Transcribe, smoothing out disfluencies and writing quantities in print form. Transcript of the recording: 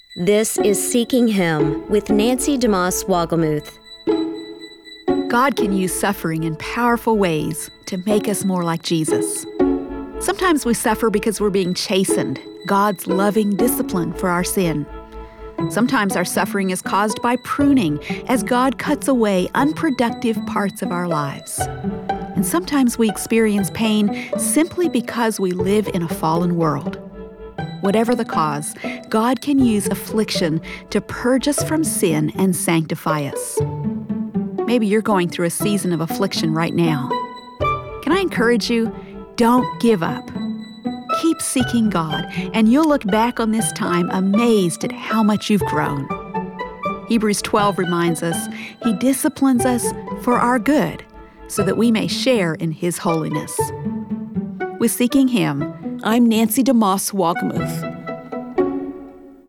This is Seeking Him with Nancy DeMoss Wogelmuth. God can use suffering in powerful ways to make us more like Jesus. Sometimes we suffer because we're being chastened, God's loving discipline for our sin. Sometimes our suffering is caused by pruning as God cuts away unproductive parts of our lives. And sometimes we experience pain simply because we live in a fallen world. Whatever the cause, God can use affliction to purge us from sin and sanctify us. Maybe you're going through a season of affliction right now. Can I encourage you? Don't give up. Keep seeking God, and you'll look back on this time amazed at how much you've grown. Hebrews 12 reminds us He disciplines us for our good, so that we may share in His holiness. With Seeking Him, I'm Nancy DeMoss Wogelmuth.